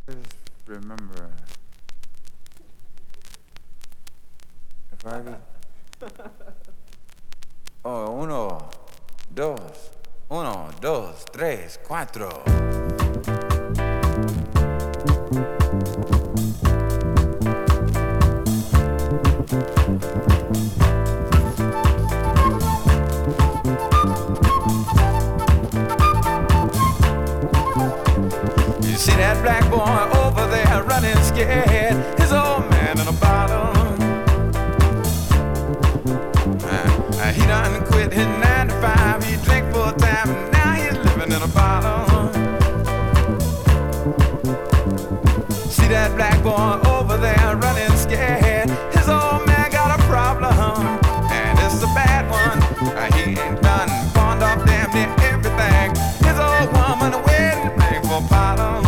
Just remember, if I could. Oh, uno, dos, tres, cuatro. You see that black boy over there running scared, his old man in a bottle. He done quit his 9 to 5, he drank full time, and now he's living in a bottle. See that black boy over there running scared, his old man got a problem, and it's a bad one. He ain't done pawned off damn near everything. His old woman waiting to bring for a bottle.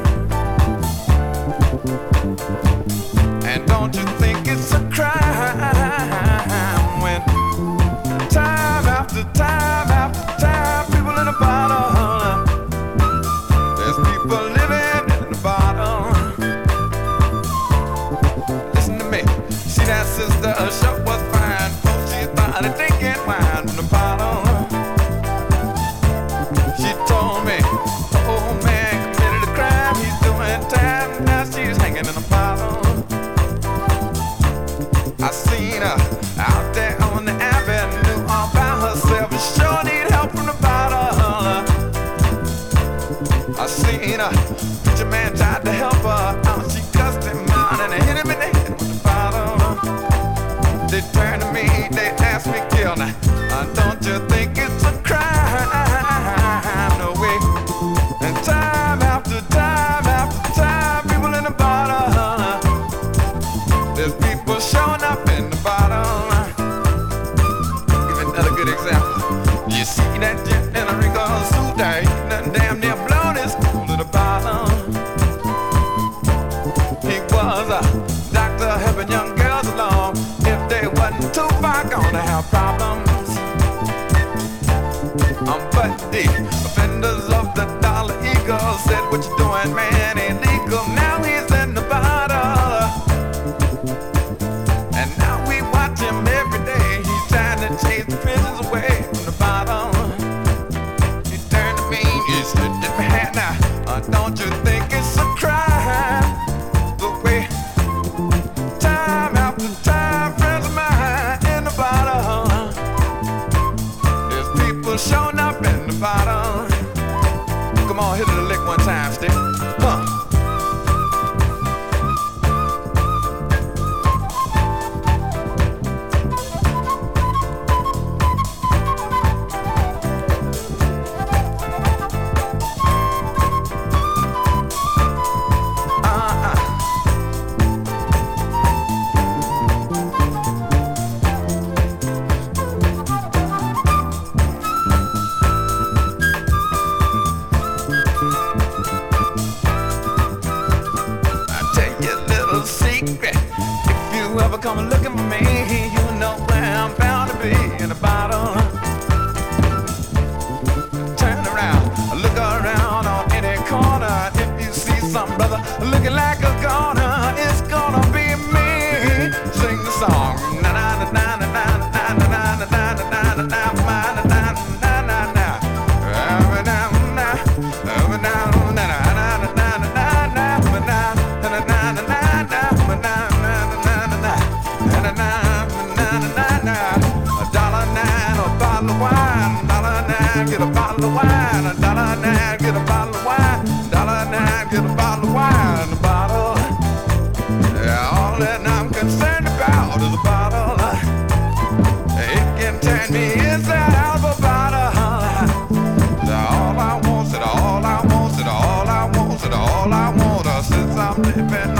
And don't you think it's a crime when time after time after time, people in a bottle. There's people living in a bottle. Listen to me. See that sister, her shirt was fine. Folks, she started drinking wine from the bottle. She told me, oh man committed a crime. He's doing time. Now she's hanging in a bottle. I seen her out there on the avenue all by herself. She sure need help from the bottle. I seen her, preacher man tried to help her out. She cussed him out and hit him in the head with the bottle. They turned to me, they asked me, kill now. Don't you think it's a crime? No way. And time after time after time, people in the bottle. There's people showing up in the bottle. Give me another good example. You see that gent in a wrinkled suit there, he done damn near blown his cool to the bottle. He was a doctor helping young girls along. If they wasn't too far gone to have problems. But the offenders of the Dollar Eagle said, what you doing, man, ain't legal. Now he's in the bottle. And now we watch him every day. He's trying to chase the prisons away from the bottle. He turned to me, he said, "Get my hand now. Don't you think it's a crime? The way time after time, friends of mine in the bottle. There's people showing up in the bottle." Come on, hit it a lick one time, stick. Huh. Come looking for me, you know where I'm bound to be, in a bottle. Turn around, look around on any corner. If you see some brother looking like a goner, it's gonna be me. Sing the song. Na na na na na na na na na na na na na na na na. Get a bottle of wine, $1.09, get a bottle of wine, $1.09, get a bottle of wine, a bottle. Yeah, all that I'm concerned about is a bottle. It can turn me inside out of a bottle. All I want, all I want, all I want, all I want, since I'm living